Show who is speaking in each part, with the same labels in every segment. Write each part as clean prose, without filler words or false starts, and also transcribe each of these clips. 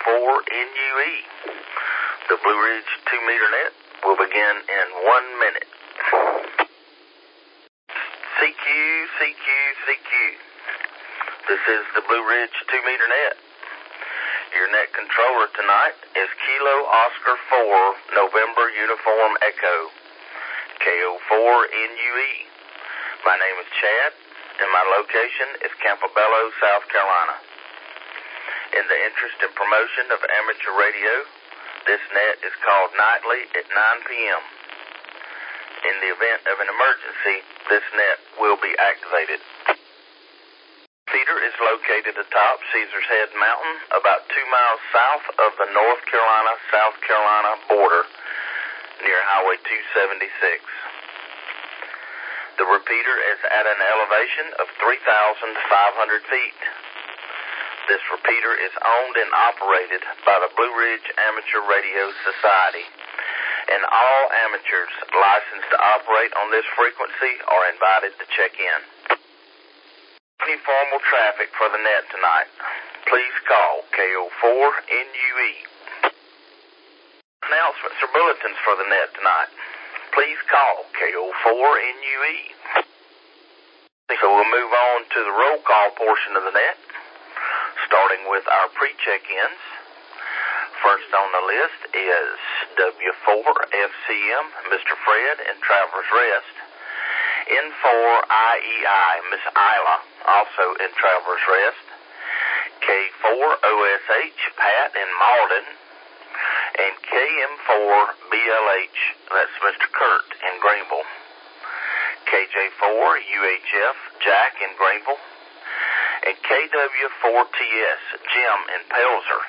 Speaker 1: KO4NUE. The Blue Ridge 2-meter net will begin in 1 minute. CQ. This is the Blue Ridge 2-meter net. Your net controller tonight is Kilo Oscar 4 November Uniform Echo, KO4NUE. My name is Chad, and my location is Campobello, South Carolina. In the interest and promotion of amateur radio, this net is called nightly at 9 p.m. In the event of an emergency, this net will be activated. Feeder is located atop Caesar's Head Mountain, about 2 miles south of the North Carolina-South Carolina border, near Highway 276. The repeater is at an elevation of 3,500 feet. This repeater is owned and operated by the Blue Ridge Amateur Radio Society, and all amateurs licensed to operate on this frequency are invited to check in. Any formal traffic for the net tonight, please call KO4NUE. Announcements or bulletins for the net tonight, please call KO4NUE. So we'll move on to the roll call portion of the net, starting with our pre-check-ins. First on the list is W4FCM, Mr. Fred in Travelers Rest. N4IEI, Miss Isla, also in Travelers Rest. K4OSH, Pat in Malden. And KM4BLH, that's Mr. Kurt in Greenville. KJ4UHF, Jack in Greenville. And KW4TS, Jim in Pelzer.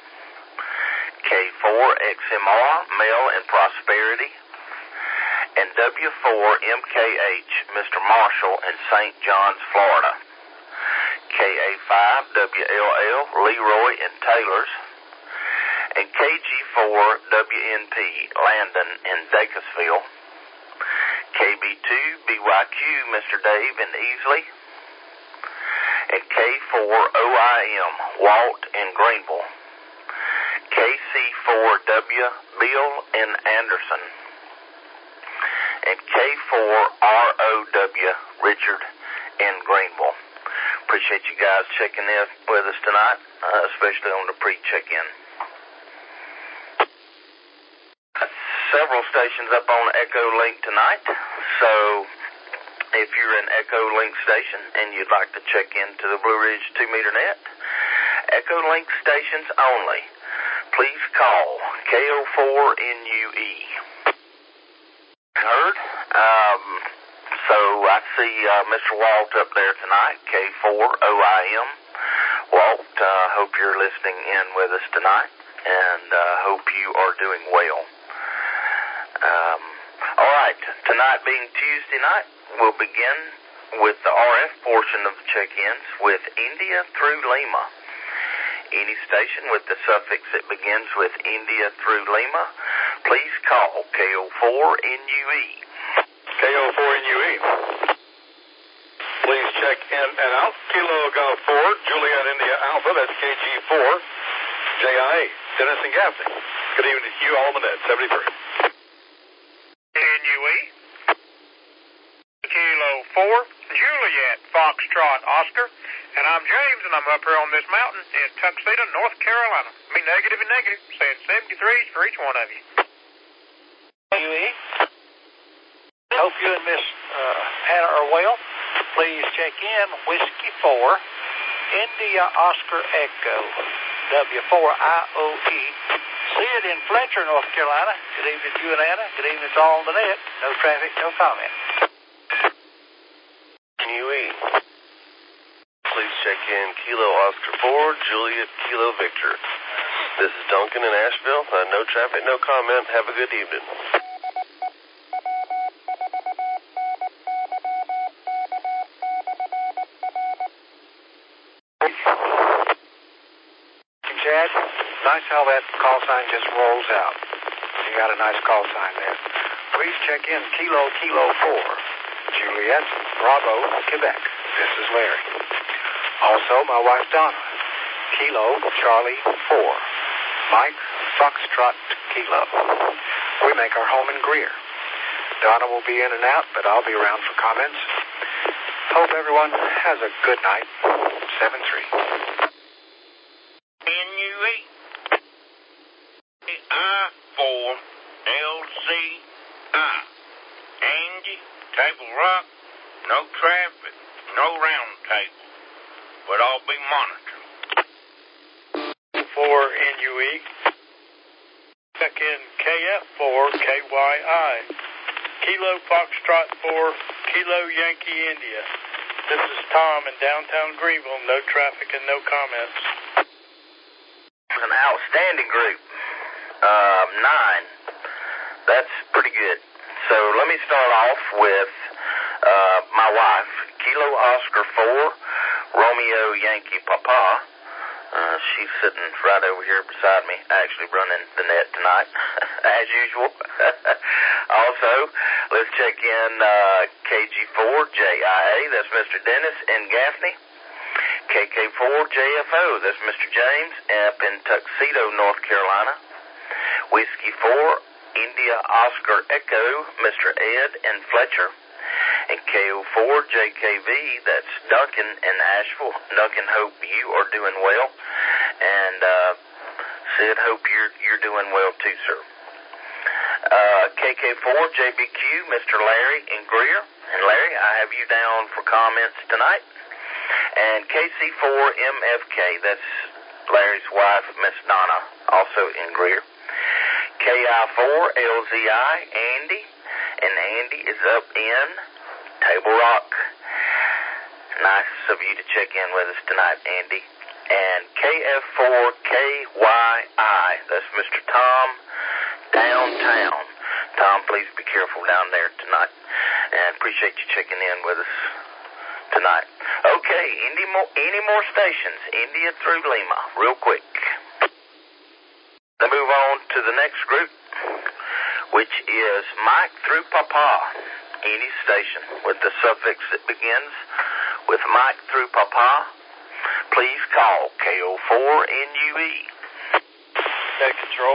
Speaker 1: K4XMR, Mel in Prosperity. And W4MKH, Mr. Marshall in St. John's, Florida. KA5WLL, Leroy in Taylor's. And KG4WNP, Landon in Dacusville. KB2BYQ, Mr. Dave in Easley. And K4OIM, Walt in Greenville. KC4W, Bill in Anderson. And K4ROW, Richard in Greenville. Appreciate you guys checking in with us tonight, especially on the pre-check-in. Several stations up on Echo Link tonight, so if you're an Echo Link station and you'd like to check into the Blue Ridge 2-meter net, Echo Link stations only, please call KO4NUE. Heard? So I see Mr. Walt up there tonight, K4OIM. Walt, hope you're listening in with us tonight, and hope you are doing well. All right, tonight being Tuesday night, we'll begin with the RF portion of the check-ins with India through Lima. Any station with the suffix that begins with India through Lima, please call KO4NUE.
Speaker 2: KO4NUE. Please check in and out. Kilo Golf 4, Juliet India Alpha, that's KG4. JIA, Dennis and Gaffney. Good evening to you all on the net, 73.
Speaker 3: NUE. Kilo 4, Juliet, Foxtrot, Oscar. And I'm James, and I'm up here on this mountain in Tuxedo, North Carolina. Me negative and negative, saying 73s for each one of you.
Speaker 4: NUE. Hope you and Miss Hannah are well. Please check in Whiskey 4, India Oscar Echo, W4IOE. See it in Fletcher, North Carolina. Good evening to you and Anna. Good evening to all on the net. No traffic, no comment.
Speaker 1: NUE. Please check in Kilo Oscar 4, Juliet Kilo Victor. This is Duncan in Asheville. No traffic, no comment. Have a good evening.
Speaker 4: Chad, nice how that call sign just rolls out. You got a nice call sign there. Please check in Kilo 4, Juliet, Bravo, Quebec. This is Larry. Also, my wife Donna, Kilo Charlie 4, Mike, Foxtrot, Kilo. We make our home in Greer. Donna will be in and out, but I'll be around for comments. Hope everyone has a good night. 7-3.
Speaker 5: NUE I-4 LCI. Angie, Table Rock, no traffic, no round table, but I'll be monitored.
Speaker 3: For NUE, check in KF4 KYI. Kilo Foxtrot 4, Kilo Yankee India. This is Tom in downtown Greenville. No traffic and no comments.
Speaker 1: An outstanding group. 9. That's pretty good. So let me start off with my wife, Kilo Oscar 4, Romeo Yankee Papa. She's sitting right over here beside me, actually running the net tonight, as usual. Also, let's check in KG4JIA, that's Mr. Dennis in Gaffney. KK4JFO, that's Mr. James up in Tuxedo, North Carolina. Whiskey 4, India Oscar Echo, Mr. Ed in Fletcher. And KO4JKV, that's Duncan in Asheville. Duncan, hope you are doing well. And Sid, hope you're doing well too, sir. KK4JBQ, Mr. Larry in Greer. And Larry, I have you down for comments tonight. And KC4MFK, that's Larry's wife, Miss Donna, also in Greer. KI4LZI, Andy. And Andy is up in Table Rock. Nice of you to check in with us tonight, Andy. And KF4KYI, that's Mr. Tom downtown. Tom, please be careful down there tonight. And appreciate you checking in with us tonight. Okay, any more stations? India through Lima, real quick. Let's move on to the next group, which is Mike through Papa. Any station with the suffix that begins with Mike through Papa, please call KO4NUE.
Speaker 2: Net control.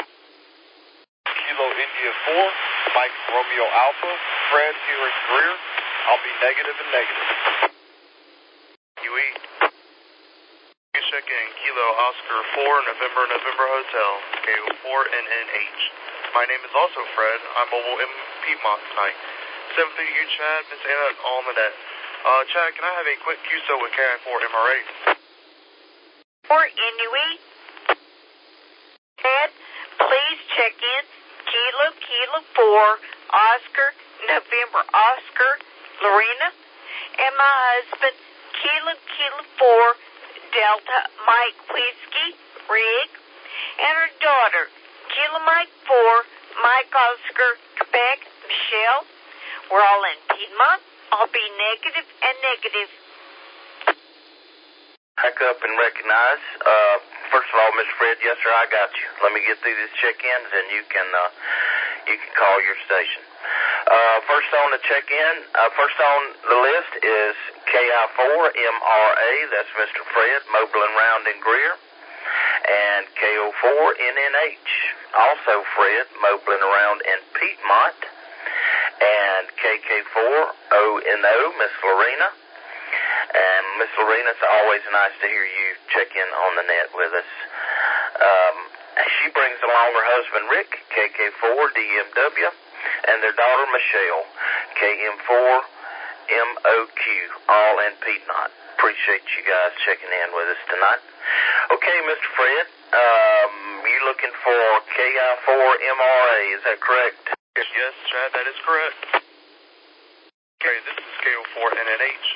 Speaker 2: Kilo India 4, Mike Romeo Alpha, Fred here in Greer. I'll be negative and negative.
Speaker 3: UE. Check in Kilo Oscar 4, November Hotel, KO4NNH. My name is also Fred. I'm mobile in Piedmont tonight. 7:30 to you, Chad. Miss Anna on the net. Chad, can I have a quick QSO with KI4MRA?
Speaker 6: For NUE. Chad, please check in Kilo 4, Oscar, November Oscar, Lorena, and my husband, Kilo 4, Delta Mike Whiskey, Rig, and our daughter, Kilo Mike 4, Mike Oscar, Quebec, Michelle. We're all in Piedmont. I'll be negative and negative.
Speaker 1: Back up and recognize. First of all, Mr. Fred, yes, sir, I got you. Let me get through these check-ins, and you can call your station. First on the check-in, first on the list is KI4MRA. That's Mr. Fred, mobile and round in Greer. And KO4NNH, also Fred, mobile and around in Piedmont. And KK4ONO, Miss Lorena. And Miss Lorena, it's always nice to hear you check in on the net with us. She brings along her husband, Rick, KK4DMW, and their daughter, Michelle, KM4MOQ, all in Piedmont. Appreciate you guys checking in with us tonight. Okay, Mr. Fred, you looking for KI4MRA, is that correct?
Speaker 3: Yes, Chad, that is correct. Okay, this is KO4NNH.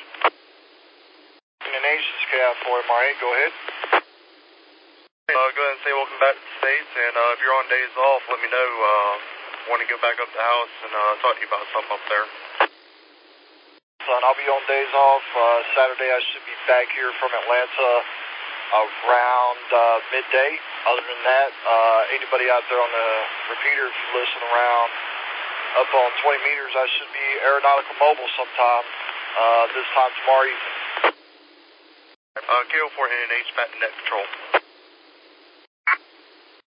Speaker 2: NNH is KI4MRA, go ahead.
Speaker 3: Go ahead and say welcome back to the States, and if you're on days off, let me know. Want to go back up to the house and talk to you about something up there.
Speaker 2: Son, I'll be on days off. Saturday I should be back here from Atlanta around midday. Other than that, anybody out there on the repeater, if you listen around up on 20 meters, I should be aeronautical mobile sometime this time tomorrow evening.
Speaker 3: KO4NNH back to net control.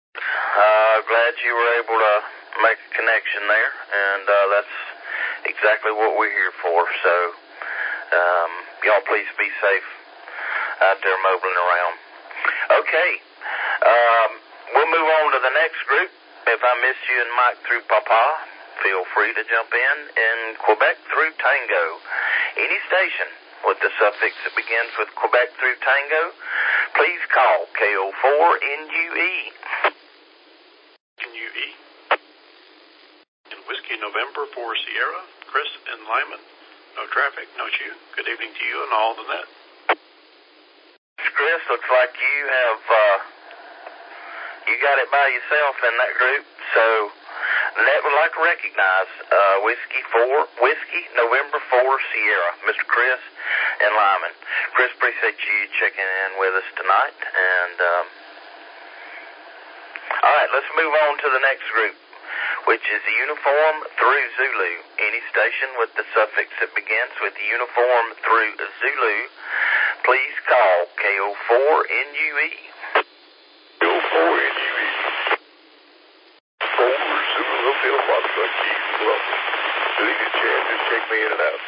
Speaker 1: Glad you were able to make a connection there, and that's exactly what we're here for. So, y'all please be safe out there mobiling around. Okay, we'll move on to the next group. If I missed you and Mike through Papa, feel free to jump in Quebec through Tango. Any station with the suffix that begins with Quebec through Tango, please call KO4NUE.
Speaker 7: NUE. In Whiskey November for Sierra, Chris and Lyman. No traffic, no chew. Good evening to you and all the net.
Speaker 1: Chris, looks like you have, you got it by yourself in that group, so the net would like to recognize Whiskey November 4 Sierra, Mr. Chris and Lyman. Chris, appreciate you checking in with us tonight, and all right, let's move on to the next group, which is the uniform through Zulu. Any station with the suffix that begins with uniform through Zulu, please call KO4NUE.
Speaker 8: KO4NUE. 4 Zulu Phil Foxtrot Chief. Good evening, Chad. Just check me in and out.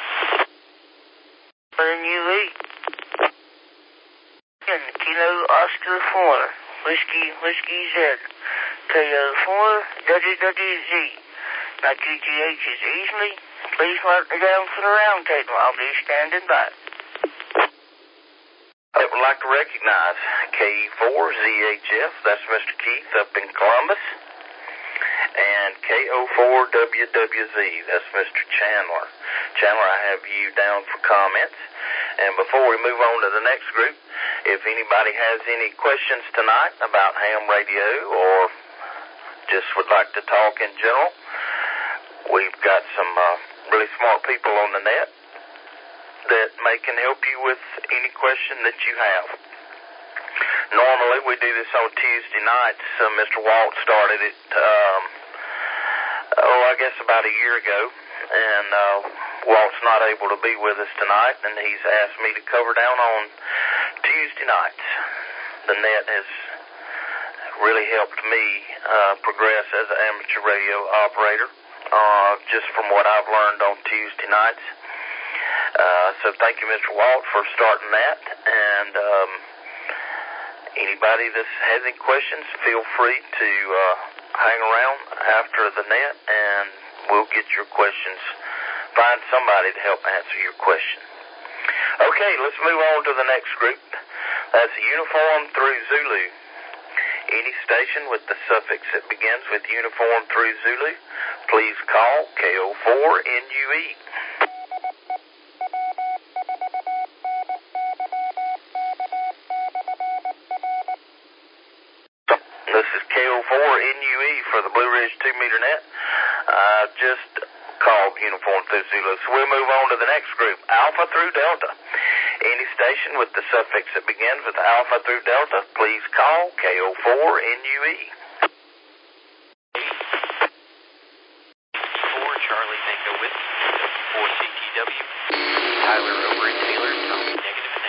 Speaker 9: NUE. And Kilo Oscar 4. Whiskey Z. KO4 WWZ. My QTH is easily. Please mark me down for the round table. I'll be standing by.
Speaker 1: I would like to recognize K4ZHF, that's Mr. Keith up in Columbus, and KO4WWZ, that's Mr. Chandler. Chandler, I have you down for comments. And before we move on to the next group, if anybody has any questions tonight about ham radio or just would like to talk in general, we've got some really smart people on the net that can help you with any question that you have. Normally, we do this on Tuesday nights. Mr. Walt started it, I guess about a year ago, and Walt's not able to be with us tonight, and he's asked me to cover down on Tuesday nights. The net has really helped me progress as an amateur radio operator, just from what I've learned on Tuesday nights. So thank you, Mr. Walt, for starting that. And anybody that has any questions, feel free to hang around after the net, and we'll get your questions. Find somebody to help answer your question. Okay, let's move on to the next group. That's uniform through Zulu. Any station with the suffix that begins with uniform through Zulu, please call KO4NUE. This is KO4NUE for the Blue Ridge 2-meter net. Just called uniform through Zulu. So we'll move on to the next group, Alpha through Delta. Any station with the suffix that begins with Alpha through Delta, please call KO4NUE.
Speaker 10: 4 Charlie Tango with 4 CTW. Tyler over in Taylor, tell me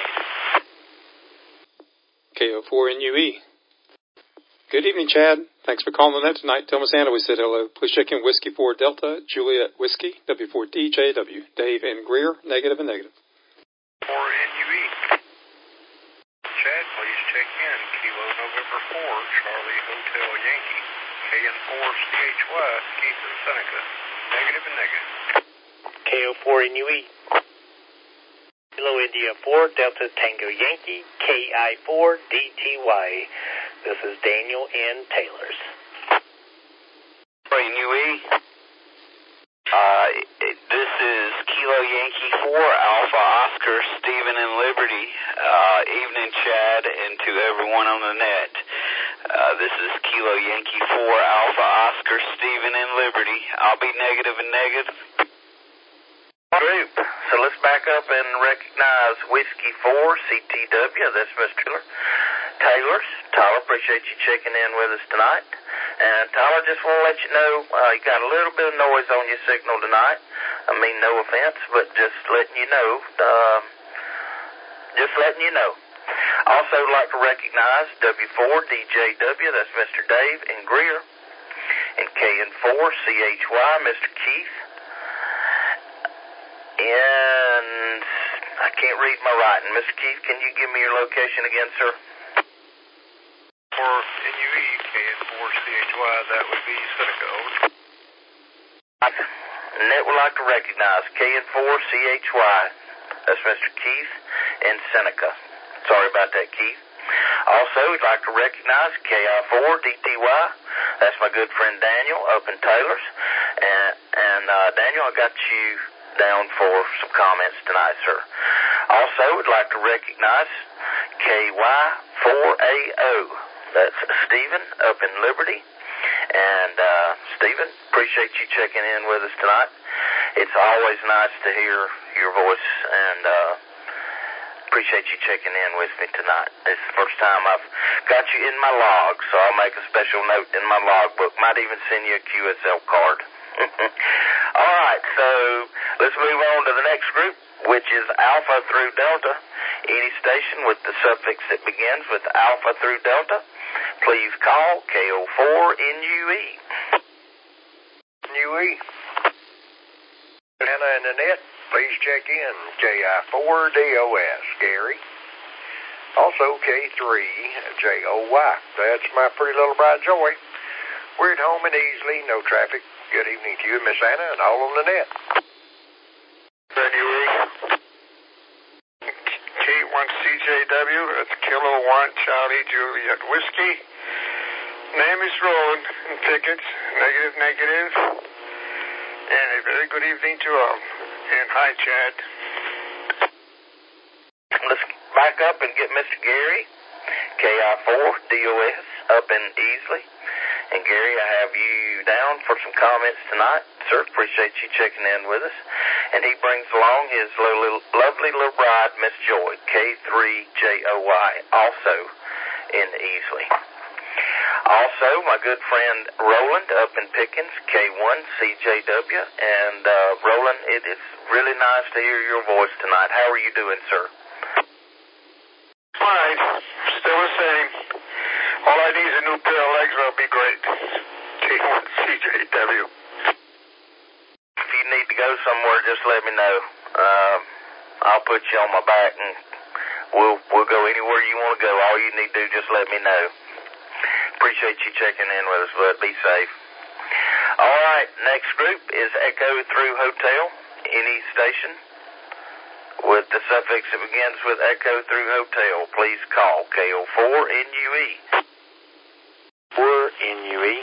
Speaker 10: negative.
Speaker 7: KO4NUE. Good evening, Chad. Thanks for calling the net tonight. Tell Miss Anna we said hello. Please check in Whiskey 4 Delta, Juliet Whiskey, W4DJW. Dave and Greer, negative and negative.
Speaker 4: 4NUE. Chad, please check in. Kilo November 4, Charlie Hotel Yankee. KN4CHY, Keith and Seneca. Negative and negative.
Speaker 11: KO4NUE. Kilo India 4, Delta Tango Yankee, KI4DTY. This is Daniel in Taylor's.
Speaker 10: NUE. This is Kilo Yankee 4, Alpha Oscar, Stephen in Liberty. Evening, Chad, and to everyone on the net. This is Kilo Yankee 4, Alpha Oscar, Stephen in Liberty. I'll be negative and negative.
Speaker 1: Group. So let's back up and recognize Whiskey 4, CTW. That's Mr. Taylor's. Tyler, appreciate you checking in with us tonight. And Tyler, just want to let you know, you got a little bit of noise on your signal tonight. I mean, no offense, but just letting you know. Also would like to recognize W4DJW, that's Mr. Dave in Greer, and KN4CHY, Mr. Keith, and I can't read my writing. Mr. Keith, can you give me your location again, sir?
Speaker 4: For NUE, KN4CHY, that would be Seneca.
Speaker 1: Net would like to recognize KN4CHY, that's Mr. Keith in Seneca. Sorry about that, Keith. Also, we'd like to recognize KI4DTY, that's my good friend Daniel up in Taylor's. And Daniel, I got you down for some comments tonight, sir. Also, we'd like to recognize KY4AO, that's Stephen up in Liberty. And Stephen, appreciate you checking in with us tonight. It's always nice to hear your voice, and appreciate you checking in with me tonight. It's the first time I've got you in my log, so I'll make a special note in my logbook. Might even send you a QSL card. All right, so let's move on to the next group, which is Alpha through Delta. Any station with the suffix that begins with Alpha through Delta, please call KO4NUE.
Speaker 4: NUE. Anna and Annette, please check in. KI4DOS, Gary. Also K3JOY. That's my pretty little bride Joy. We're at home and easily, no traffic. Good evening to you, Miss Anna, and all on the net.
Speaker 12: NUE. K1CJW, that's Kilo 1 Charlie Juliet Whiskey. Name is Roland in Pickett, negative. And a very good evening to all. And hi, Chad.
Speaker 1: Let's back up and get Mr. Gary, KI4DOS, up in Easley. And Gary, I have you down for some comments tonight. Sir, appreciate you checking in with us. And he brings along his lovely little bride, Miss Joy, K3JOY, also in Easley. Also, my good friend Roland up in Pickens, K1CJW. And Roland, it is really nice to hear your voice tonight. How are you doing, sir?
Speaker 12: Fine. Still the same. All I need is a new pair of legs, that'll be great. K1CJW.
Speaker 1: If you need to go somewhere, just let me know. I'll put you on my back, and we'll go anywhere you want to go. All you need to do, just let me know. Appreciate you checking in with us, but be safe. All right, next group is Echo through Hotel. Any station with the suffix that begins with Echo through Hotel, please call KO4NUE.
Speaker 11: 4NUE.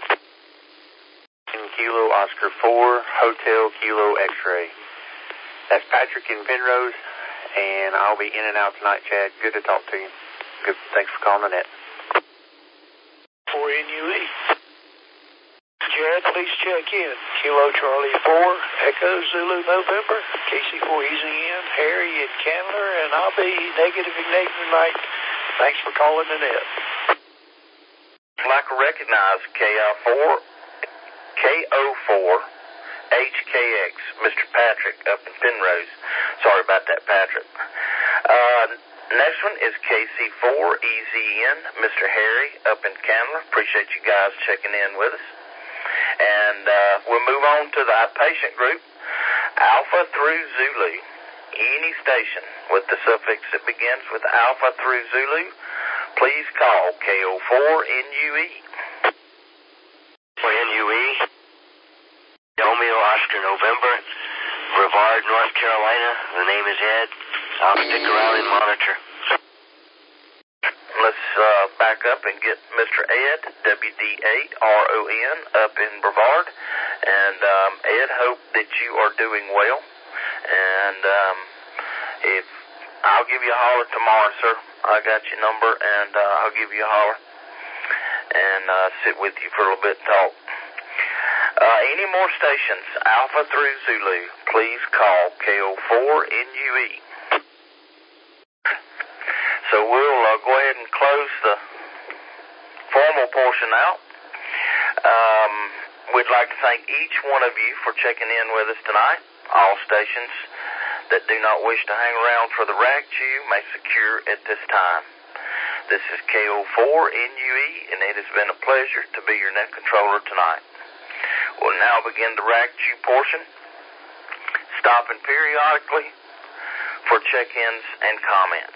Speaker 11: Kilo Oscar 4, Hotel Kilo X-Ray. That's Patrick in Penrose, and I'll be in and out tonight, Chad. Good to talk to you. Good. Thanks for calling the net.
Speaker 4: 4NUE. Chad, please check in. Kilo Charlie 4, Echo Zulu November, KC4 Easy in, Harry in Candler, and I'll be negative tonight. Thanks for calling the net.
Speaker 1: I'd like to recognize KO4HKX, Mr. Patrick up in Penrose. Sorry about that, Patrick. Next one is KC4EZN, Mr. Harry up in Candler. Appreciate you guys checking in with us. And we'll move on to the outpatient group, Alpha through Zulu. Any station with the suffix that begins with Alpha through Zulu, please call KO4NUE.
Speaker 11: NUE. Romeo Oscar November, Brevard, North Carolina. The name is Ed. I'll stick around and monitor.
Speaker 1: Let's back up and get Mr. Ed, WD8RON, up in Brevard. And Ed, hope that you are doing well. And if I'll give you a holler tomorrow, sir. I got your number, and I'll give you a holler and sit with you for a little bit and talk. Any more stations, Alpha through Zulu, please call KO4NUE. So we'll go ahead and close the formal portion out. We'd like to thank each one of you for checking in with us tonight. All stations that do not wish to hang around for the rag chew may secure at this time. This is KO4NUE, and it has been a pleasure to be your net controller tonight. We'll now begin the rack Q portion, stopping periodically for check-ins and comments.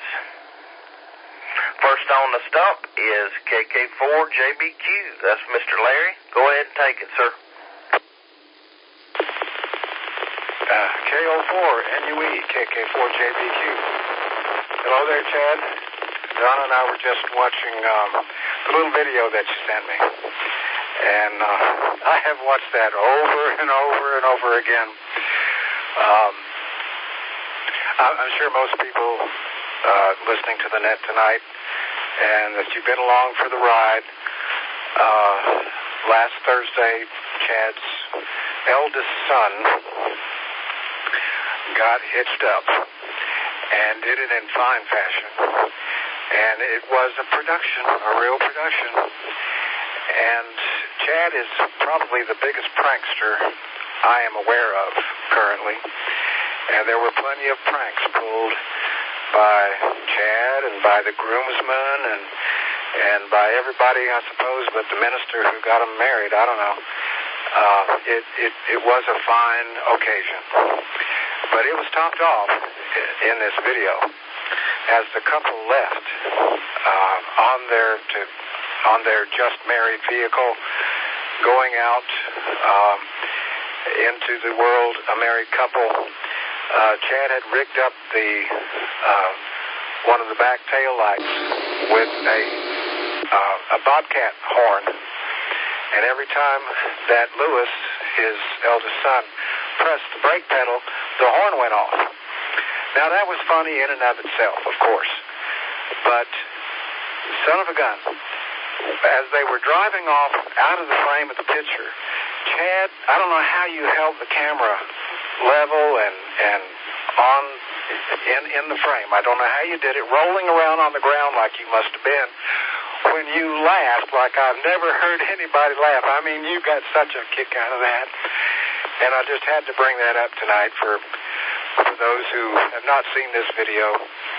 Speaker 1: First on the stump is KK4JBQ. That's Mr. Larry. Go ahead and take it, sir.
Speaker 4: KO4NUE, KK4JBQ. Hello there, Chad. Donna and I were just watching the little video that you sent me. And I have watched that over and over and over again. I'm sure most people listening to the net tonight, and that you've been along for the ride. Last Thursday, Chad's eldest son got hitched up and did it in fine fashion. And it was a production, a real production. And Chad is probably the biggest prankster I am aware of currently. And there were plenty of pranks pulled by Chad and by the groomsmen and by everybody, I suppose, but the minister who got him married. I don't know. It was a fine occasion. But it was topped off in this video as the couple left on their just married vehicle, going out into the world, a married couple. Chad had rigged up one of the back tail lights with a bobcat horn, and every time that Lewis, his eldest son, pressed the brake pedal, the horn went off. Now that was funny in and of itself, of course, but son of a gun, as they were driving off out of the frame of the picture, Chad, I don't know how you held the camera level and on in the frame. I don't know how you did it, rolling around on the ground like you must have been when you laughed like I've never heard anybody laugh. I mean, you got such a kick out of that. And I just had to bring that up tonight for those who have not seen this video.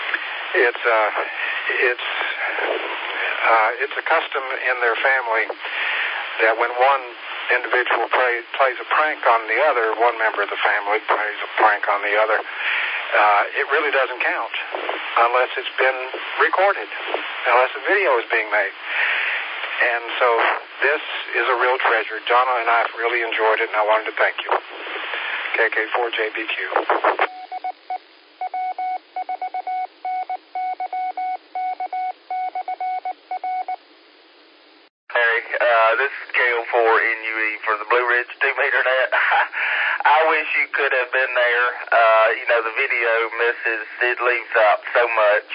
Speaker 4: It's a custom in their family that when one individual plays a prank on the other, one member of the family plays a prank on the other, it really doesn't count unless it's been recorded, unless a video is being made. And so this is a real treasure. Donna and I really enjoyed it, and I wanted to thank you. KK4JBQ.
Speaker 1: This is KO4NUE for the Blue Ridge 2-meter net. I wish you could have been there. The video misses, it leaves out so much.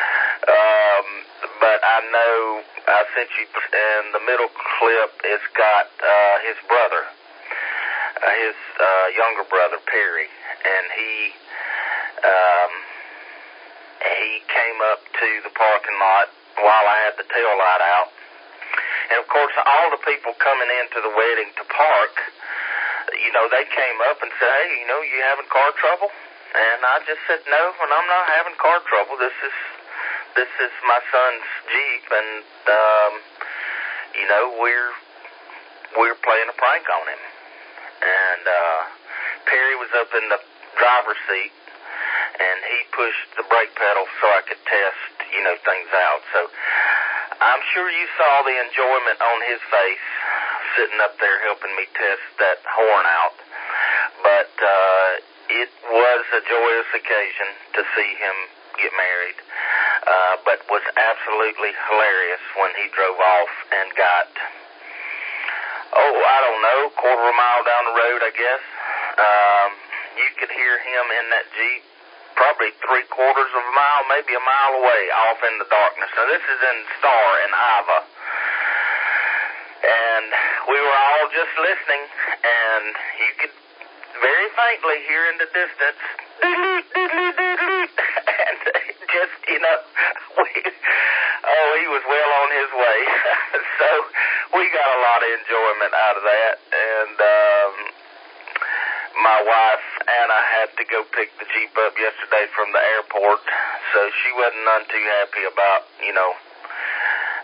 Speaker 1: But I know I sent you in the middle clip, it's got his brother, his younger brother, Perry, and he came up to the parking lot while I had the tail light out. And, of course, all the people coming into the wedding to park, they came up and said, hey, you having car trouble? And I just said, no, and I'm not having car trouble. This is my son's Jeep, and, we're playing a prank on him. And Perry was up in the driver's seat, and he pushed the brake pedal so I could test, things out. So I'm sure you saw the enjoyment on his face sitting up there helping me test that horn out. But it was a joyous occasion to see him get married, but was absolutely hilarious when he drove off and got, I don't know, quarter of a mile down the road, I guess. You could hear him in that Jeep probably 3/4 of a mile, maybe a mile away, off in the darkness. Now, this is in Star in Iowa. And we were all just listening, and you could very faintly hear in the distance, and just, he was well on his way. So we got a lot of enjoyment out of that, and my wife, Anna, had to go pick the Jeep up yesterday from the airport, so she wasn't none too happy about,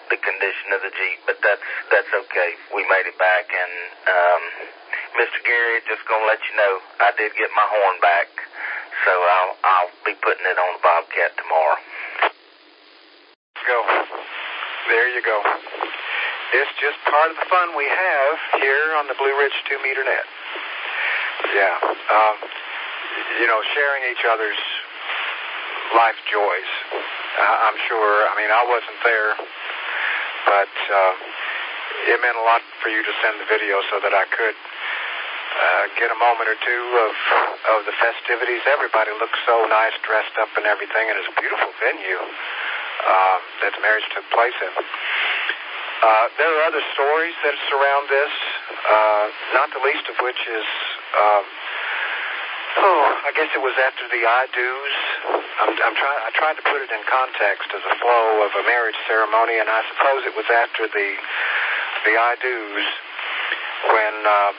Speaker 1: the condition of the Jeep, but that's okay. We made it back, and Mr. Gary, just gonna let you know, I did get my horn back, so I'll be putting it on the Bobcat tomorrow.
Speaker 4: Go. There you go. It's just part of the fun we have here on the Blue Ridge 2-meter net. Yeah. Sharing each other's life joys. I'm sure. I mean, I wasn't there, but it meant a lot for you to send the video so that I could get a moment or two of the festivities. Everybody looks so nice, dressed up and everything, and it's a beautiful venue that the marriage took place in. There are other stories that surround this, not the least of which is, I guess it was after the I-do's. I tried to put it in context as a flow of a marriage ceremony, and I suppose it was after the I-do's when,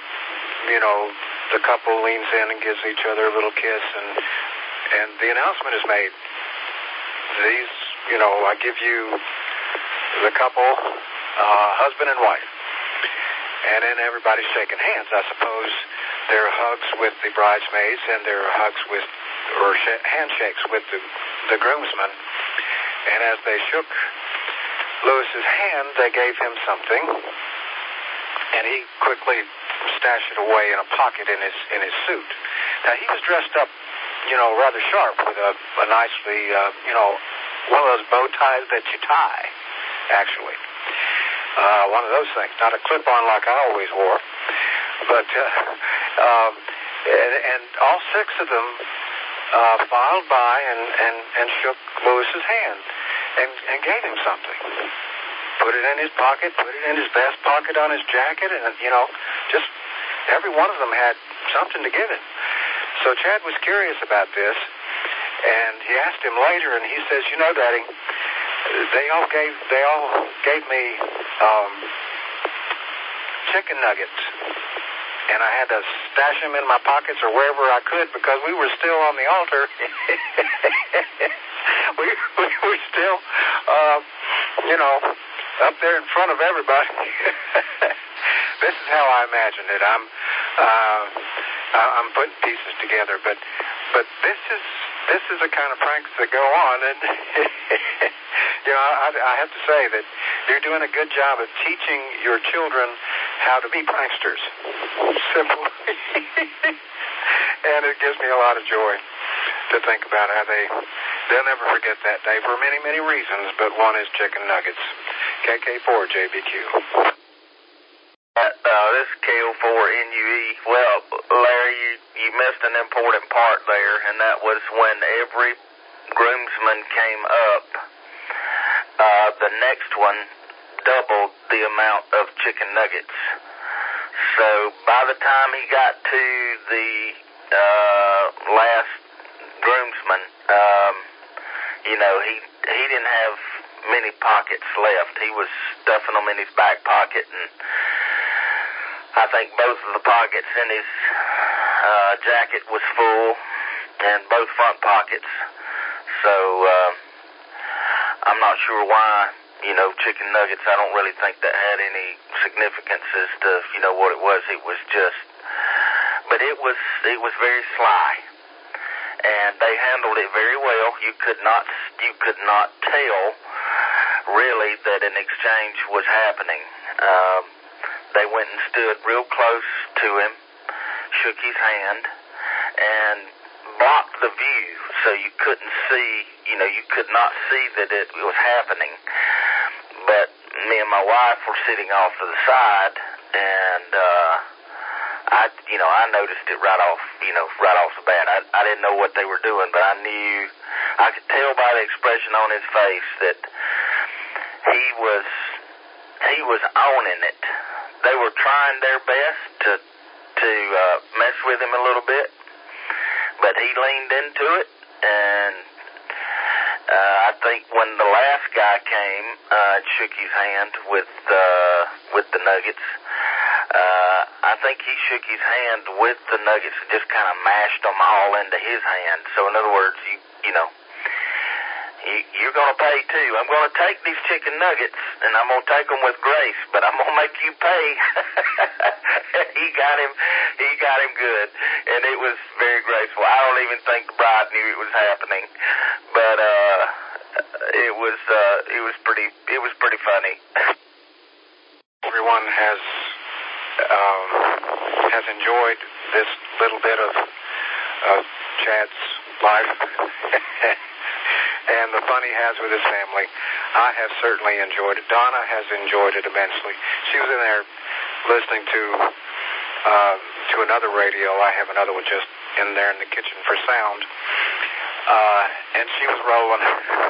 Speaker 4: the couple leans in and gives each other a little kiss, and the announcement is made. These, I give you the couple, husband and wife. And then everybody's shaking hands. I suppose there are hugs with the bridesmaids, and there are hugs or handshakes with the groomsmen. And as they shook Lewis's hand, they gave him something, and he quickly stashed it away in a pocket in his suit. Now, he was dressed up, rather sharp with a nicely, one of those bow ties that you tie, actually. One of those things, not a clip-on like I always wore, but and all six of them filed by and shook Lewis's hand and gave him something. Put it in his pocket, put it in his vest pocket on his jacket, and just every one of them had something to give him. So Chad was curious about this, and he asked him later, and he says, Daddy, they all gave me chicken nuggets, and I had to stash them in my pockets or wherever I could because we were still on the altar. we were still, up there in front of everybody. This is how I imagined it. I'm putting pieces together, but this is the kind of pranks that go on, and I have to say that you're doing a good job of teaching your children how to be pranksters. Simple. And it gives me a lot of joy to think about how they'll never forget that day for many, many reasons, but one is chicken nuggets. KK4JBQ.
Speaker 1: This is KO4NUE. Well, Larry, you missed an important part there, and that was when every groomsman came up, the next one doubled the amount of chicken nuggets. So by the time he got to the last groomsman, he didn't have many pockets left. He was stuffing them in his back pocket, and I think both of the pockets in his jacket was full, and both front pockets. So I'm not sure why, chicken nuggets. I don't really think that had any significance as to, what it was. It was just, but it was very sly, and they handled it very well. You could not tell really that an exchange was happening. They went and stood real close to him, shook his hand, and blocked the view, so you couldn't see, you could not see that it was happening. But me and my wife were sitting off to the side, and I noticed it right off the bat. I didn't know what they were doing, but I could tell by the expression on his face that he was owning it. They were trying their best to mess with him a little bit, but he leaned into it, and I think when the last guy came and shook his hand with the nuggets, I think he shook his hand with the nuggets and just kind of mashed them all into his hand. So in other words, you're going to pay too. I'm going to take these chicken nuggets, and I'm going to take them with grace, but I'm going to make you pay. He got him good, and it was very graceful. I don't even think the bride knew it was happening, but it was pretty funny.
Speaker 4: Everyone has enjoyed this little bit of Chad's life and the fun he has with his family. I have certainly enjoyed it. Donna has enjoyed it immensely. She was in there listening to another radio. I have another one just in there in the kitchen for sound. And she was rolling,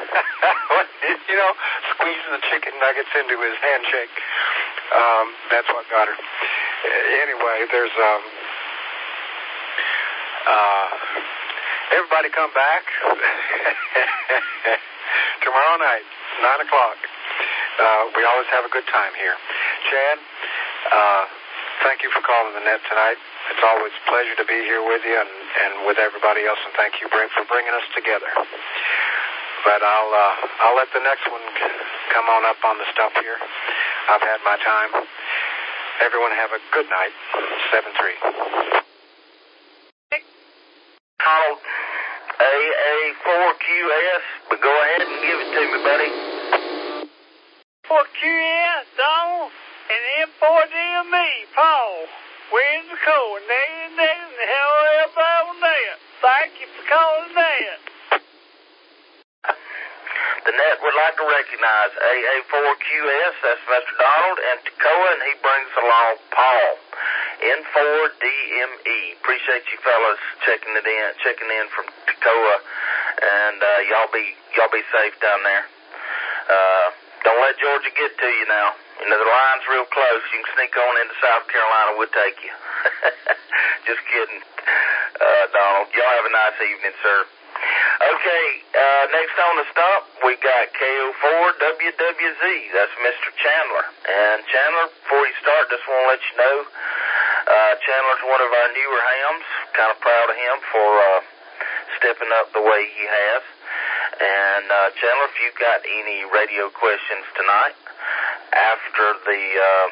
Speaker 4: squeezing the chicken nuggets into his handshake. That's what got her. Anyway, there's everybody come back tomorrow night, 9 o'clock. We always have a good time here. Chad, thank you for calling the net tonight. It's always a pleasure to be here with you and with everybody else, and thank you for bringing us together. But I'll let the next one come on up on the stump here. I've had my time. Everyone have a good night. 7-3.
Speaker 1: Donald, AA4QS, but go ahead and give it to me, buddy.
Speaker 13: 4QS, Donald, and M4DME, Paul. Where's the code? Negative, hell, everybody on net. Thank you for calling net.
Speaker 1: The net would like to recognize AA4QS, that's Mr. Donald, and Toccoa, and he brings along Paul, N4DME. Appreciate you fellas checking in from Toccoa, and y'all be safe down there. Don't let Georgia get to you now. You know, the line's real close. You can sneak on into South Carolina. We'll take you. Just kidding, Donald. Y'all have a nice evening, sir. Okay, next on the stump, we got KO4WWZ. That's Mr. Chandler. And Chandler, before you start, just want to let you know, Chandler's one of our newer hams. Kind of proud of him for stepping up the way he has. And Chandler, if you've got any radio questions tonight, after the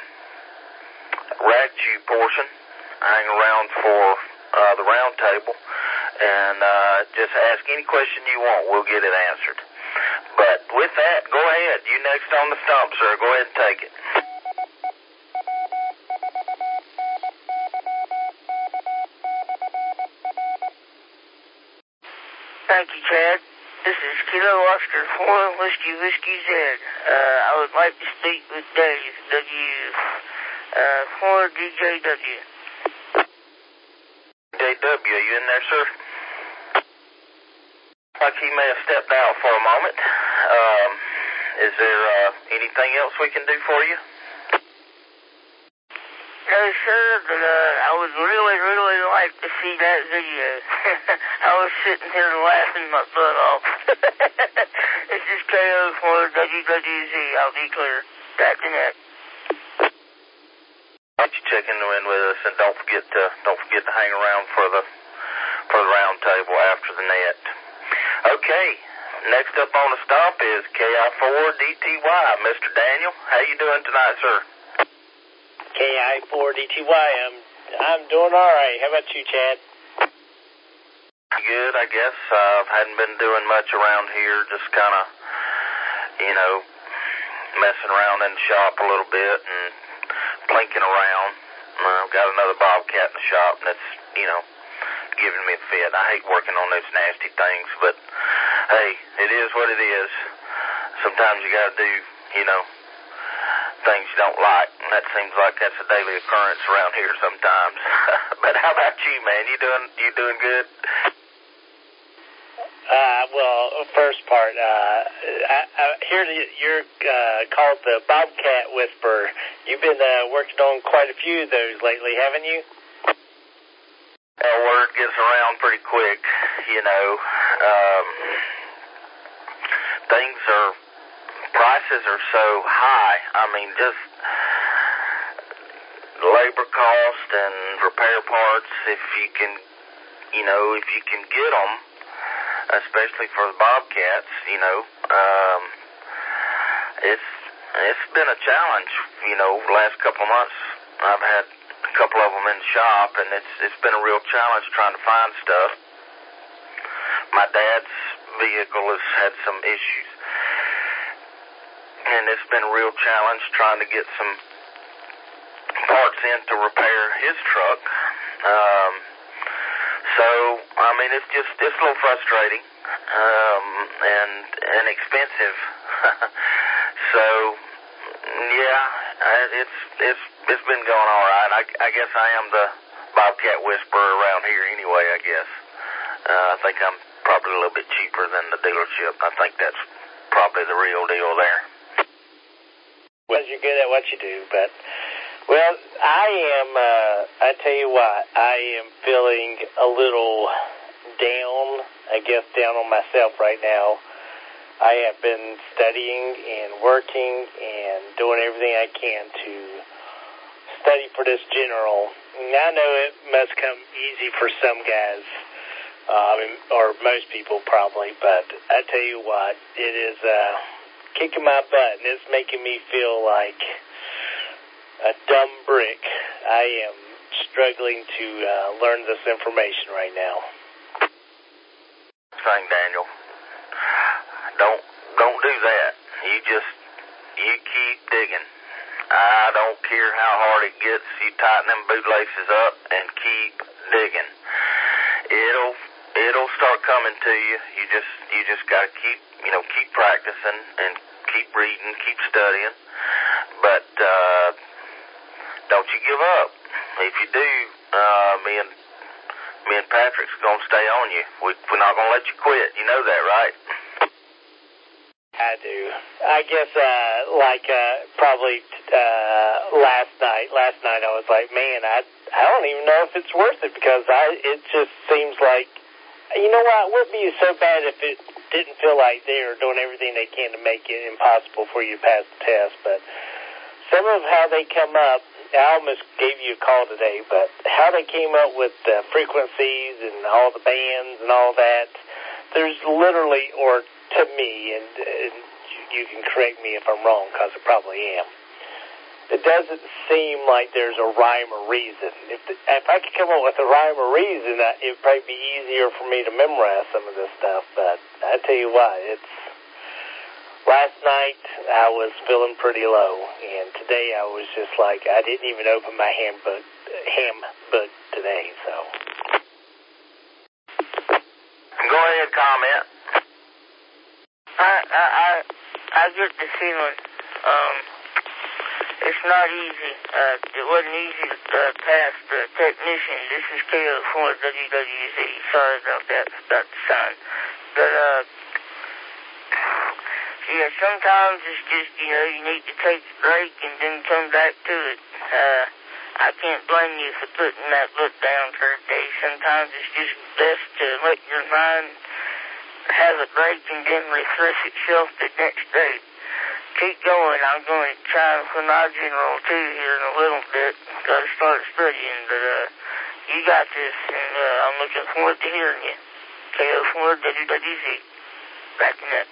Speaker 1: rag chew portion, hang around for the round table, and just ask any question you want. We'll get it answered. But with that, go ahead. You next on the stump, sir. Go ahead and take it.
Speaker 9: Thank you, Chad. This is Kilo Oscar 4 Whiskey Z. I would like to speak with Dave, W4DJW.
Speaker 1: JW, are you in there, sir? Like he may have stepped out for a moment. Is there anything else we can do for you?
Speaker 9: No, sir, but I would really like to see that video. I was sitting here laughing my butt off. This is KO4WWZ. I'll be clear. Back to net.
Speaker 1: Why don't you check in with us, and don't forget to hang around for the round table after the net. Okay, next up on the stump is KI4DTY, Mr. Daniel. How you doing tonight, sir?
Speaker 14: KI4DTY, I'm doing all right. How about you, Chad?
Speaker 1: Good, I guess. Hadn't been doing much around here, just kind of, messing around in the shop a little bit and plinking around. I've got another Bobcat in the shop, and it's, giving me a fit. I hate working on those nasty things, but, hey, it is what it is. Sometimes you got to do, things you don't like, and that seems like that's a daily occurrence around here sometimes. But how about you, man? You doing good?
Speaker 14: Well, first part, I hear you're called the Bobcat Whisperer. You've been working on quite a few of those lately, haven't you?
Speaker 1: That word gets around pretty quick, prices are so high. I mean, just labor cost and repair parts, if you can get them, especially for the Bobcats, you know. It's been a challenge, you know, last couple of months. I've had a couple of them in the shop, and it's been a real challenge trying to find stuff. My dad's vehicle has had some issues, and it's been a real challenge trying to get some parts in to repair his truck. So, I mean, it's a little frustrating, and expensive. So, yeah, it's been going all right. I guess I am the Bobcat Whisperer around here anyway, I guess. I think I'm probably a little bit cheaper than the dealership. I think that's probably the real deal there.
Speaker 14: Well, you're good at what you do, but, well, I tell you what, I am feeling a little down, I guess down on myself right now. I have been studying and working and doing everything I can to study for this general. And I know it must come easy for some guys, or most people probably, but I tell you what, it is kicking my butt, and it's making me feel like a dumb brick. I am struggling to learn this information right now.
Speaker 1: Thank Daniel. Don't do that. You keep digging. I don't care how hard it gets. You tighten them bootlaces up and keep digging. It'll start coming to you. You just gotta keep practicing and keep reading, keep studying. But don't you give up. If you do, me and Patrick's gonna stay on you. We're not gonna let you quit. You know that, right?
Speaker 14: I do. I guess, probably last night I was like, man, I don't even know if it's worth it, because it just seems like, you know what, it wouldn't be so bad if it didn't feel like they're doing everything they can to make it impossible for you to pass the test, but some of how they come up, I almost gave you a call today, but how they came up with the frequencies and all the bands and all that, there's literally, or to me, and you can correct me if I'm wrong, because I probably am, it doesn't seem like there's a rhyme or reason. If I could come up with a rhyme or reason, it would probably be easier for me to memorize some of this stuff, but I tell you what, last night I was feeling pretty low, and today I was just like, I didn't even open my ham book today, so.
Speaker 1: Go ahead, comment.
Speaker 9: I get the feeling, it's not easy. It wasn't easy to pass the technician. This is KO4 WWZ. Sorry about that, about the sign. But, yeah, sometimes it's just, you need to take a break and then come back to it. I can't blame you for putting that book down for a day. Sometimes it's just best to let your mind have a break and then refresh itself the next day. Keep going. I'm going to try for my general too here in a little bit. Got to start studying, but you got this, and I'm looking forward to hearing you. KO4 WWZ. Back in that.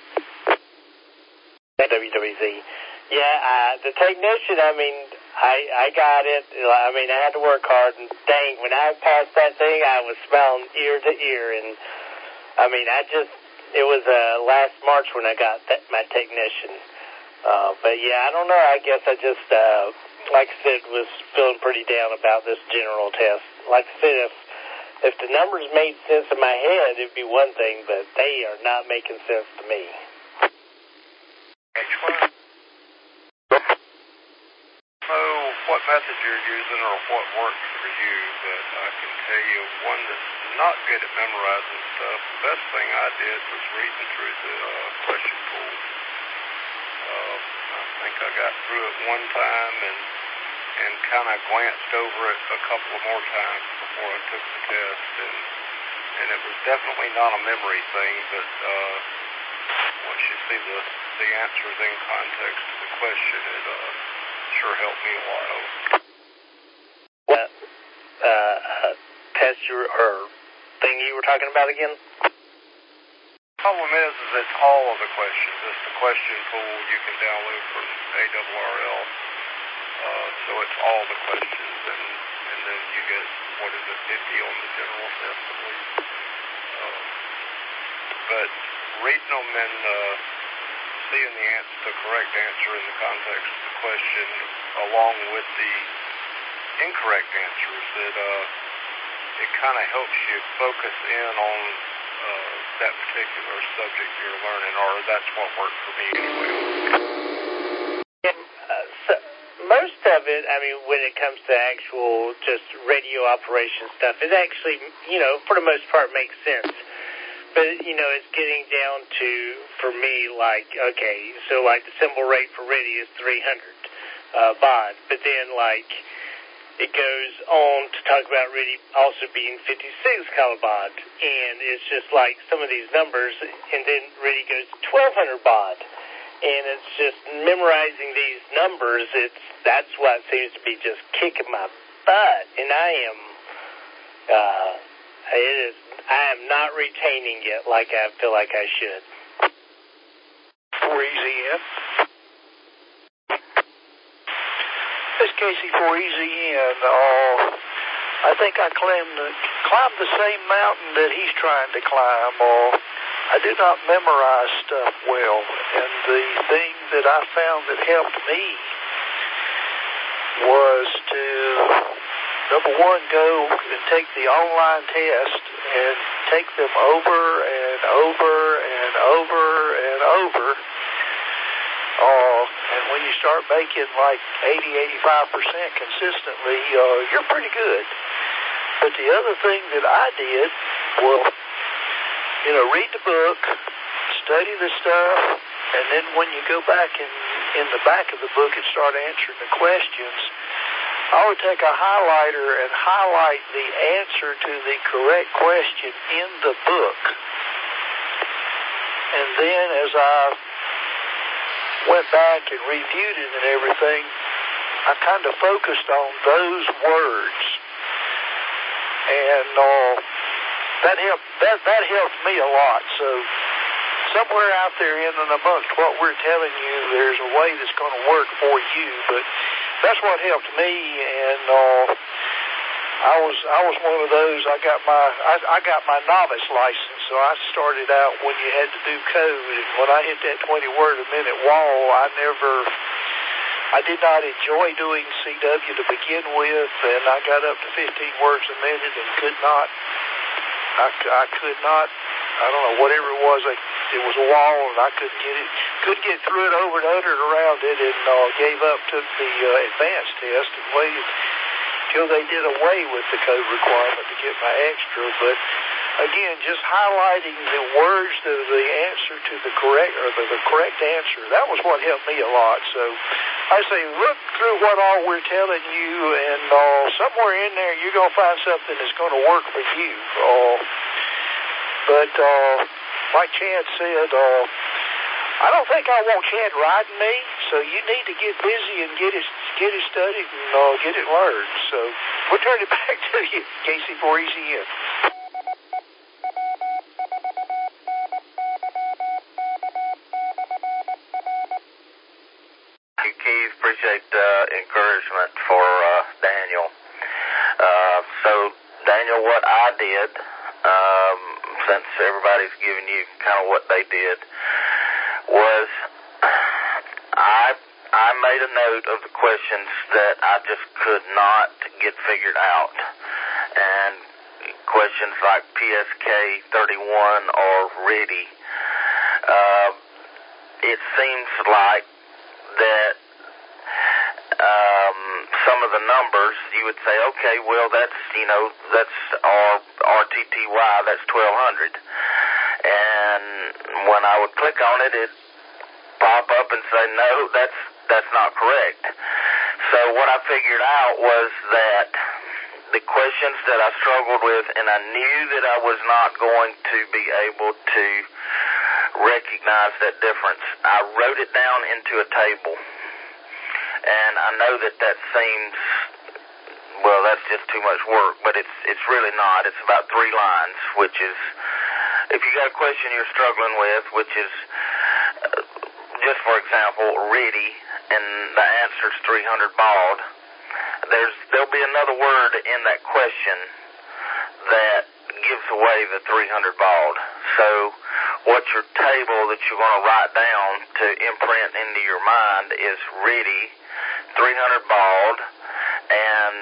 Speaker 14: WWZ. Yeah, the technician, I got it. I had to work hard, and dang, when I passed that thing, I was smiling ear to ear, and it was last March when I got my technician. But yeah, I don't know. I guess I just, like I said, was feeling pretty down about this general test. Like I said, if the numbers made sense in my head, it'd be one thing, but they are not making sense to me.
Speaker 12: What method you're using or what works for you, but I can tell you one that's not good at memorizing stuff. The best thing I did was reading through the question pool. I think I got through it one time and kind of glanced over it a couple of more times before I took the test, and it was definitely not a memory thing, but once you see the answers in context to the question, it sure helped me a lot.
Speaker 14: What test or thing you were talking about again?
Speaker 12: problem is it's all of the questions. It's the question pool you can download from ARRL. So it's all the questions, and then you get, 50 on the general test, I believe. But reading them and seeing the correct answer in the context of the question, along with the incorrect answers, it kind of helps you focus in on that particular subject you're learning, or that's what worked for me anyway.
Speaker 14: Most of it, I mean, when it comes to actual just radio operation stuff, it actually, for the most part makes sense. But, it's getting down to, for me, like, okay, so like the symbol rate for ready is 300 baud. But then, like, it goes on to talk about ready also being 56 kilobaud. And it's just like some of these numbers, and then ready goes to 1200 baud. And it's just memorizing these numbers, that's what seems to be just kicking my butt. And I am not retaining it like I feel like I should.
Speaker 15: 4EZN. This is Casey 4EZN. I think I climbed the same mountain that he's trying to climb. I do not memorize stuff well, and the thing that I found that helped me was to, number one, go and take the online test and take them over and over and over and over. And when you start making like 80-85% consistently, you're pretty good. But the other thing that I did was, read the book, study the stuff, and then when you go back in the back of the book and start answering the questions, I would take a highlighter and highlight the answer to the correct question in the book. And then as I went back and reviewed it and everything, I kind of focused on those words. And that helped me a lot. So somewhere out there in and amongst what we're telling you, there's a way that's going to work for you. But that's what helped me, and I was one of those. I got my novice license, so I started out when you had to do code, and when I hit that 20 word a minute wall, I did not enjoy doing CW to begin with, and I got up to 15 words a minute and could not. I don't know, whatever it was, it was a wall, and I couldn't get through it, over and under and around it, and gave up, took the advanced test, and waited till they did away with the code requirement to get my extra. But again, just highlighting the words that are the answer to the correct answer, that was what helped me a lot. So I say, look through what all we're telling you, and somewhere in there you're going to find something that's going to work for you. But like Chad said, I don't think I want Chad riding me, so you need to get busy and get it studied and get it learned. So we'll turn it back to you, KC4EZN.
Speaker 1: Keith, appreciate the encouragement for Daniel. So Daniel, what I did, since everybody's giving you kind of what they did, was I made a note of the questions that I just could not get figured out. And questions like PSK 31 or ready, it seems like that some of the numbers, you would say, okay, well, that's our RTTY, that's 1200. And when I would click on it, it'd pop up and say, no, that's not correct. So what I figured out was that the questions that I struggled with, and I knew that I was not going to be able to recognize that difference, I wrote it down into a table. And I know that seems, well, that's just too much work, but it's really not. It's about 3 lines, which is if you got a question you're struggling with, which is, just for example, ready, and the answer's 300 bald, there'll be another word in that question that gives away the 300 bald. So what your table that you're going to write down to imprint into your mind is ready, 300 bald, and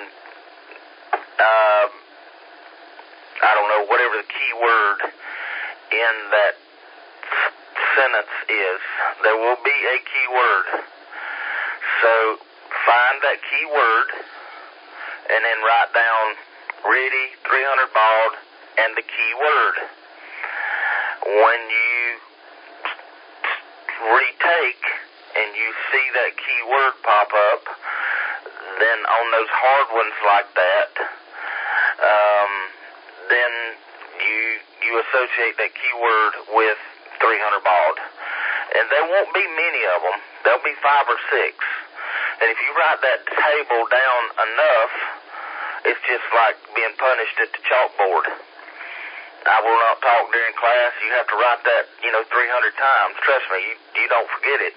Speaker 1: I don't know, whatever the key word in that sentence is. There will be a key word. So find that key word and then write down ready, 300 bald, and the key word. When you retake and you see that key word pop up, then on those hard ones like that, then you associate that key word with 300 bald. And there won't be many of them. There'll be 5 or 6. And if you write that table down enough, it's just like being punished at the chalkboard. I will not talk during class. You have to write that, 300 times. Trust me, you don't forget it.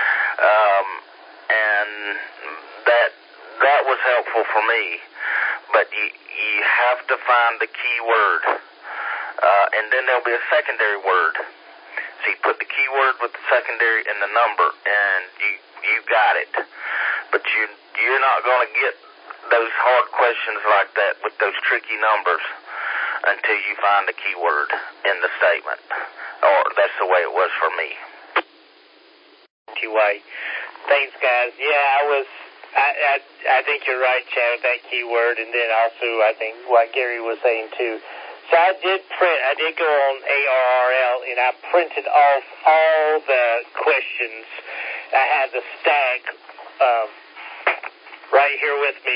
Speaker 1: And that was helpful for me. But you have to find the key word. And then there'll be a secondary word. So you put the key word with the secondary and the number, and you got it. But you're not going to get those hard questions like that with those tricky numbers until you find the key word in the statement. Or that's the way it was for me.
Speaker 14: Thanks, guys. Yeah, I think you're right, Chad, with that key word, and then also I think what Gary was saying too. So I did go on ARRL, and I printed off all the questions. I had the stack right here with me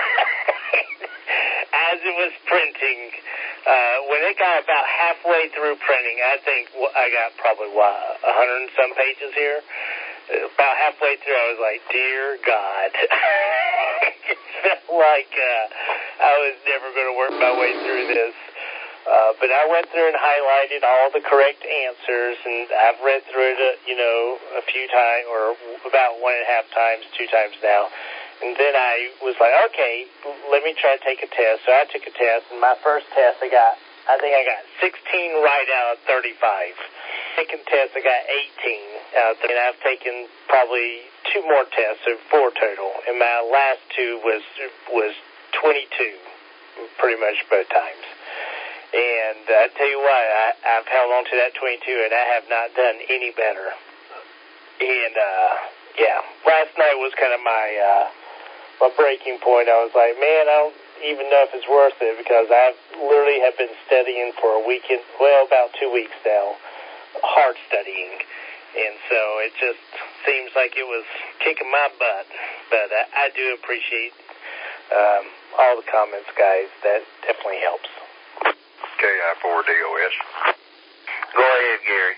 Speaker 14: as it was printing. When it got about halfway through printing, I think I got probably, 100 and some pages here. About halfway through, I was like, dear God. It felt like I was never going to work my way through this. But I went through and highlighted all the correct answers, and I've read through it, a few times, or about 1.5 times, 2 times now. And then I was like, okay, let me try to take a test. So I took a test, and my first test I think I got 16 right out of 35. Second test I got 18 out there, and I've taken probably 2 more tests, so 4 total. And my last 2 was 22, pretty much both times. And I tell you what, I've held on to that 22, and I have not done any better. And last night was kind of my breaking point. I was like, man, I don't even know if it's worth it, because I literally have been studying for a weekend, about 2 weeks now, hard studying. And so it just seems like it was kicking my butt. But I do appreciate all the comments, guys. That definitely helps.
Speaker 8: KI4DOS.
Speaker 1: Go ahead, Gary.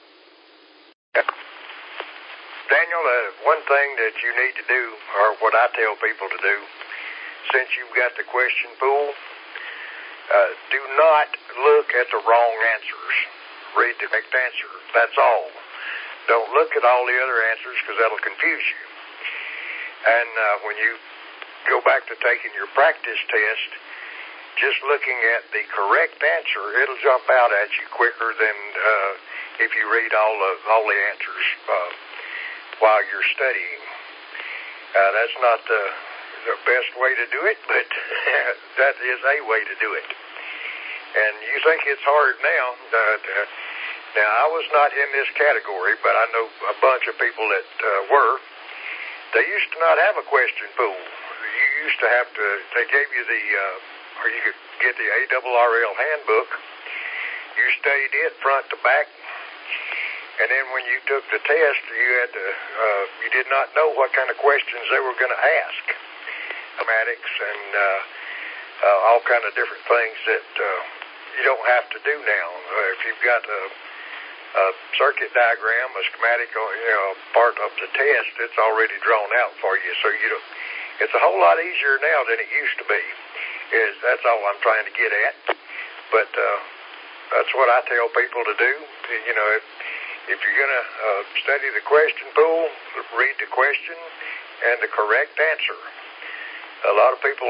Speaker 8: Daniel, one thing that you need to do, or what I tell people to do, since you've got the question pool, do not look at the wrong answers. Read the correct answer. That's all. Don't look at all the other answers, because that'll confuse you. And when you go back to taking your practice test, just looking at the correct answer, it'll jump out at you quicker than if you read all the answers while you're studying. That's not the best way to do it, but that is a way to do it. And you think it's hard now. Now, I was not in this category, but I know a bunch of people that were. They used to not have a question pool. You used to have to, they gave you or you could get the ARRL handbook. You studied it front to back. And then when you took the test, you had to, you did not know what kind of questions they were going to ask. Mathematics and all kind of different things that you don't have to do now. If you've got a circuit diagram, a schematic, part of the test, it's already drawn out for you. So it's a whole lot easier now than it used to be. That's all I'm trying to get at. But That's what I tell people to do. You know, if you're going to study the question pool, read the question and the correct answer. A lot of people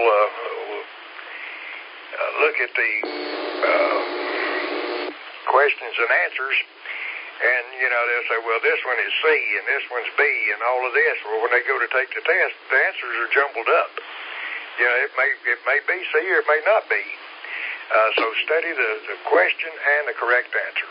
Speaker 8: look at the questions and answers, and, you know, they'll say, well, this one is C and this one's B and all of this. Well, when they go to take the test, the answers are jumbled up. You know, it may be C or it may not be. So study the question and the correct answer.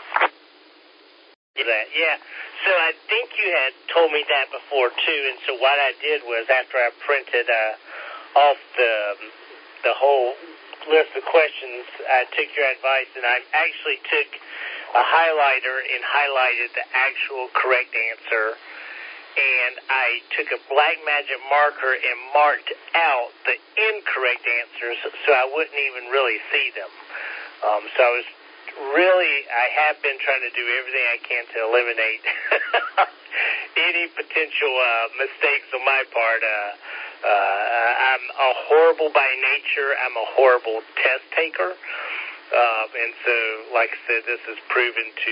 Speaker 14: Yeah. So I think you had told me that before too, and so what I did was after I printed off the whole list of questions, I took your advice and I actually took a highlighter and highlighted the actual correct answer, and I took a black magic marker and marked out the incorrect answers so I wouldn't even really see them. So I have been trying to do everything I can to eliminate any potential mistakes on my part. I'm a horrible by nature. I'm a horrible test taker. And so, like I said, this is proven to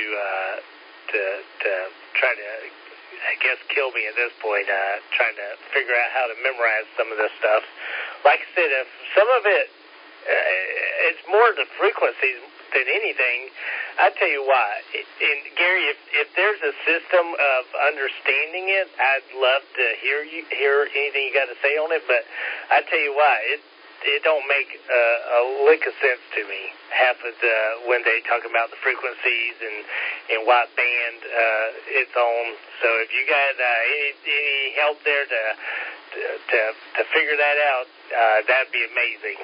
Speaker 14: try to, I guess, kill me at this point, trying to figure out how to memorize some of this stuff. Like I said, if some of it, it's more the frequencies than anything. I tell you why. And Gary, if there's a system of understanding it, I'd love to hear anything you got to say on it. But I tell you why, it don't make a lick of sense to me. Half of when they talk about the frequencies and what band it's on. So if you got any help there to figure that out, that'd be amazing.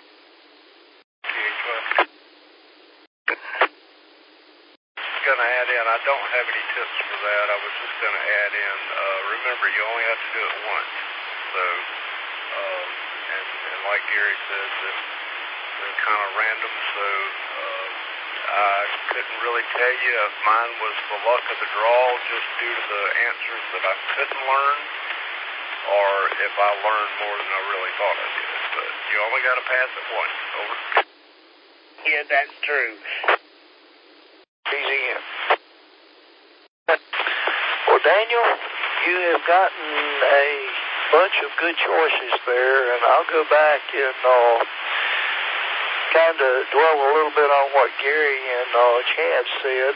Speaker 16: Going to add in, I don't have any tips for that. I was just going to add in, remember, you only have to do it once. So, and like Gary said, they're kind of random, so I couldn't really tell you if mine was the luck of the draw just due to the answers that I couldn't learn, or if I learned more than I really thought I did. But you only got to pass it once. Over.
Speaker 14: Yeah, that's true.
Speaker 15: Easy in. Well, Daniel, you have gotten a bunch of good choices there, and I'll go back and kind of dwell a little bit on what Gary and Chad said.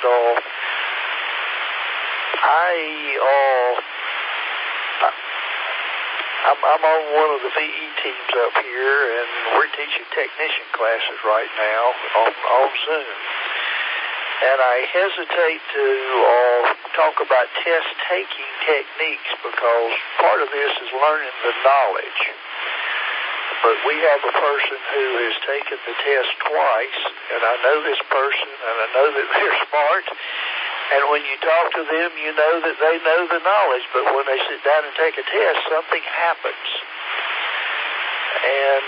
Speaker 15: I'm on one of the VE teams up here, and we're teaching technician classes right now on Zoom. And I hesitate to talk about test-taking techniques because part of this is learning the knowledge. But we have a person who has taken the test twice, and I know this person, and I know that they're smart. And when you talk to them, you know that they know the knowledge. But when they sit down and take a test, something happens. And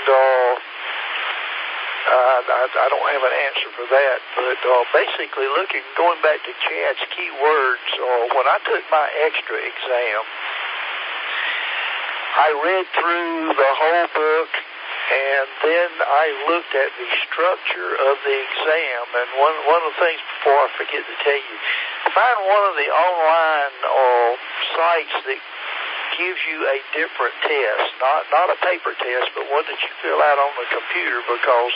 Speaker 15: I don't have an answer for that, but basically going back to Chad's key words, when I took my extra exam, I read through the whole book, and then I looked at the structure of the exam, and one of the things, before I forget to tell you, find one of the online sites that gives you a different test, not a paper test, but one that you fill out on the computer, because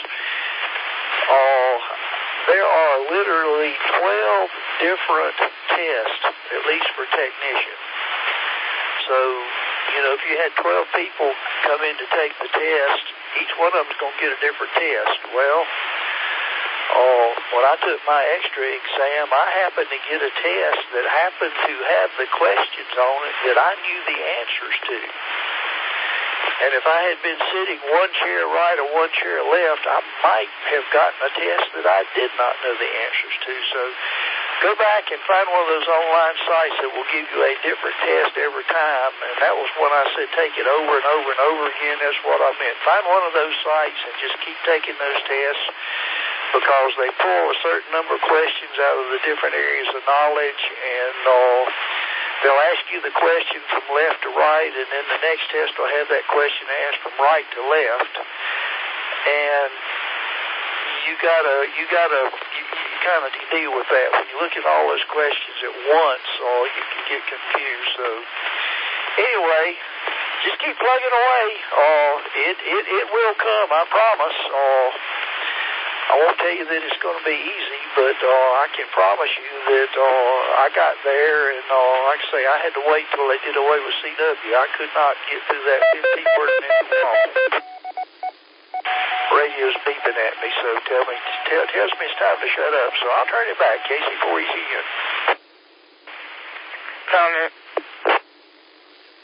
Speaker 15: there are literally 12 different tests, at least for technicians. So, if you had 12 people come in to take the test, each one of them is going to get a different test. Well, when I took my extra exam, I happened to get a test that happened to have the questions on it that I knew the answers to. And if I had been sitting one chair right or one chair left, I might have gotten a test that I did not know the answers to. So go back and find one of those online sites that will give you a different test every time. And that was when I said take it over and over and over again. That's what I meant. Find one of those sites and just keep taking those tests, because they pull a certain number of questions out of the different areas of knowledge, and they'll ask you the question from left to right, and then the next test will have that question asked from right to left. And you kind of deal with that when you look at all those questions at once, or you can get confused. So anyway, just keep plugging away. It will come, I promise. I won't tell you that it's going to be easy, but I can promise you that I got there, and like I say, I had to wait till they did away with CW. I could not get through that 15-word minute long. Radio's beeping at me, so tells me it's time to shut up. So I'll turn it back, Casey, before he's in.
Speaker 9: Comment.